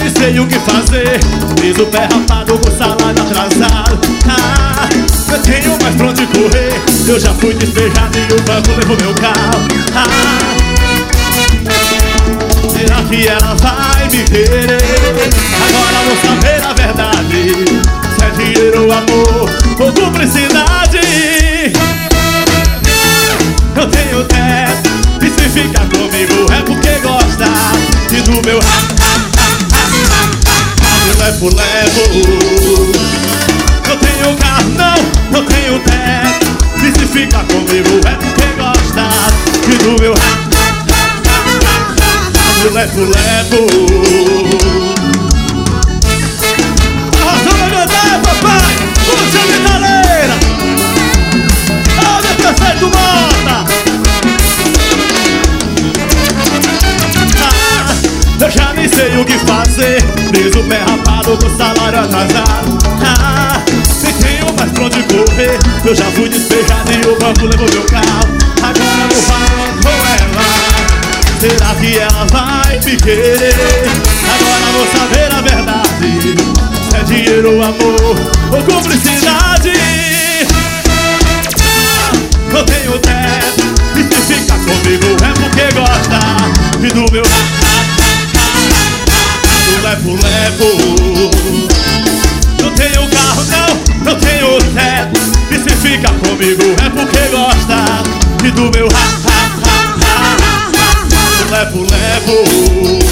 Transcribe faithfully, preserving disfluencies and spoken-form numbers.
nem sei o que fazer. Fiz o pé rapado com o salário atrasado. Ah, eu tenho mais pra onde correr. Eu já fui despejado e o banco levou meu carro. Ah, será que ela vai me querer? Agora vou saber a verdade. Se é dinheiro, amor ou cumplicidade. Eu tenho teto, e se ficar comigo é porque gosta. E do meu ha, ha, ha, ha, ha, ha, levo, levo. Eu tenho carro, não, eu tenho teto. E se ficar comigo é porque gosta. E do meu ha, ha, ha, ha, ha, ha, levo, levo. Arrasou na verdade, papai. Puxa a metaleira. Olha o prefeito Mota. Eu já nem sei o que fazer. Fiz o pé rapado com o salário atrasado. Ah, nem tenho mais pra onde correr. Eu já fui despejado e o banco levou meu carro. Agora vou falando com ela. Será que ela vai me querer? Agora vou saber a verdade. Se é dinheiro, amor ou cumplicidade. Ah, eu tenho teto, e se ficar comigo é porque gosta. E do meu levo, levo. Não tenho carro, não, não tenho teto. E se fica comigo é porque gosta. E do meu ha, ha, ha, ha, ha, levo, levo.